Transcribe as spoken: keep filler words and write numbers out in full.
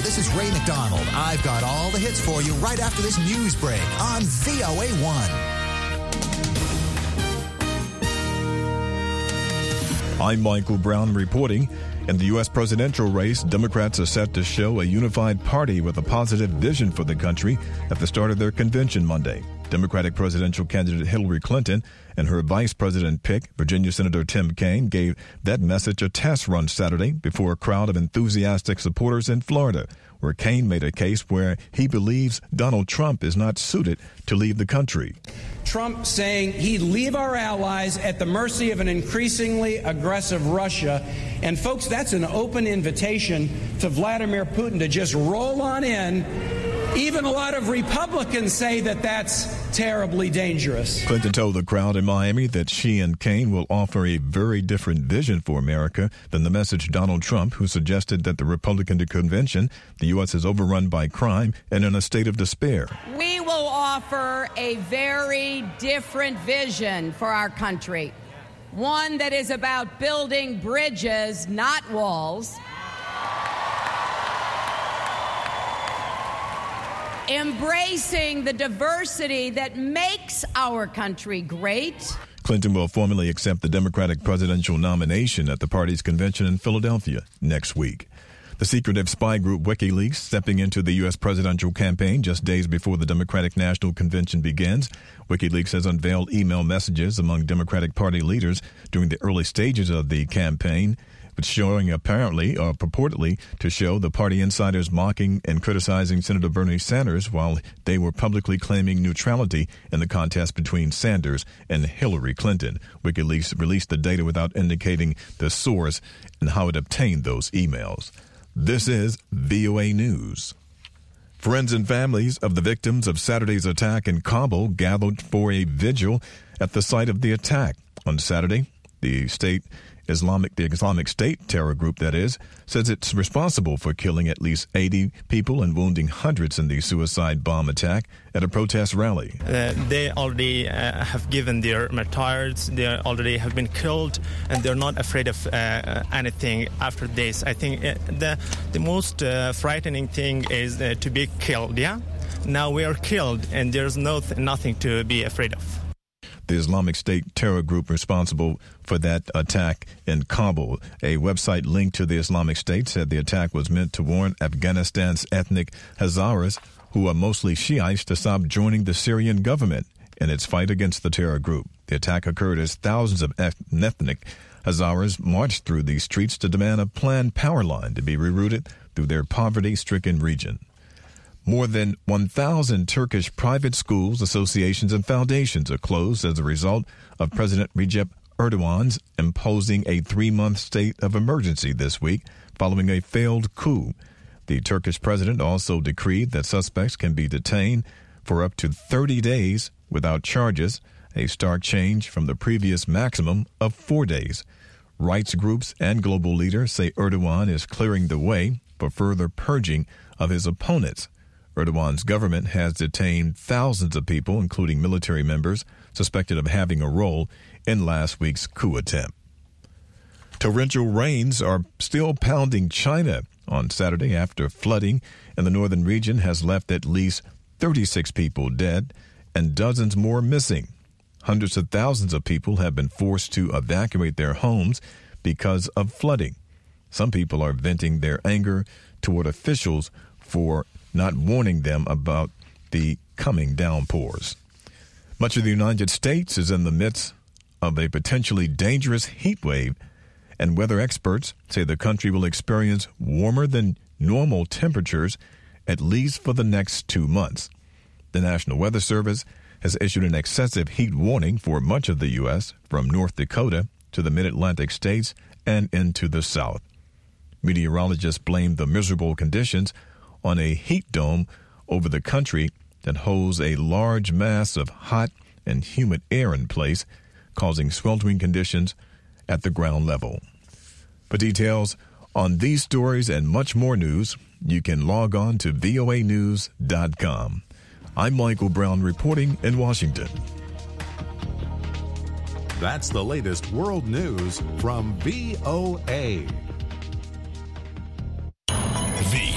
this is Ray McDonald. I've got all the hits for you right after this news break on V O A one. I'm Michael Brown reporting. In the U S presidential race, Democrats are set to show a unified party with a positive vision for the country at the start of their convention Monday. Democratic presidential candidate Hillary Clinton and her vice president pick, Virginia Senator Tim Kaine, gave that message a test run Saturday before a crowd of enthusiastic supporters in Florida, where Kaine made a case where he believes Donald Trump is not suited to lead the country. Trump saying he'd leave our allies at the mercy of an increasingly aggressive Russia. And folks, that's an open invitation to Vladimir Putin to just roll on in. Even a lot of Republicans say that that's terribly dangerous. Clinton told the crowd in Miami that she and Kaine will offer a very different vision for America than the message Donald Trump, who suggested that the Republican convention, the U S is overrun by crime and in a state of despair. We will offer a very different vision for our country, one that is about building bridges, not walls, embracing the diversity that makes our country great. Clinton will formally accept the Democratic presidential nomination at the party's convention in Philadelphia next week. The secretive spy group WikiLeaks stepping into the U S presidential campaign just days before the Democratic National Convention begins. WikiLeaks has unveiled email messages among Democratic Party leaders during the early stages of the campaign, but showing apparently or purportedly to show the party insiders mocking and criticizing Senator Bernie Sanders while they were publicly claiming neutrality in the contest between Sanders and Hillary Clinton. WikiLeaks released the data without indicating the source and how it obtained those emails. This is V O A News. Friends and families of the victims of Saturday's attack in Kabul gathered for a vigil at the site of the attack. On Saturday, the state Islamic, the Islamic State terror group, that is, says it's responsible for killing at least eighty people and wounding hundreds in the suicide bomb attack at a protest rally. Uh, they already uh, have given their martyrs, they already have been killed, and they're not afraid of uh, anything after this. I think uh, the, the most uh, frightening thing is uh, to be killed, yeah? Now we are killed, and there's no th- nothing to be afraid of. The Islamic State terror group responsible for that attack in Kabul. A website linked to the Islamic State said the attack was meant to warn Afghanistan's ethnic Hazaras, who are mostly Shiites, to stop joining the Syrian government in its fight against the terror group. The attack occurred as thousands of ethnic Hazaras marched through the streets to demand a planned power line to be rerouted through their poverty-stricken region. More than one thousand Turkish private schools, associations, and foundations are closed as a result of President Recep Erdogan's imposing a three-month state of emergency this week following a failed coup. The Turkish president also decreed that suspects can be detained for up to thirty days without charges, a stark change from the previous maximum of four days. Rights groups and global leaders say Erdogan is clearing the way for further purging of his opponents. Erdogan's government has detained thousands of people, including military members, suspected of having a role in last week's coup attempt. Torrential rains are still pounding China on Saturday after flooding in the northern region has left at least thirty-six people dead and dozens more missing. Hundreds of thousands of people have been forced to evacuate their homes because of flooding. Some people are venting their anger toward officials for not warning them about the coming downpours. Much of the United States is in the midst of a potentially dangerous heat wave, and weather experts say the country will experience warmer than normal temperatures at least for the next two months. The National Weather Service has issued an excessive heat warning for much of the U S, from North Dakota to the mid-Atlantic states and into the South. Meteorologists blame the miserable conditions on a heat dome over the country that holds a large mass of hot and humid air in place, causing sweltering conditions at the ground level. For details on these stories and much more news, you can log on to V O A news dot com. I'm Michael Brown reporting in Washington. That's the latest world news from V O A.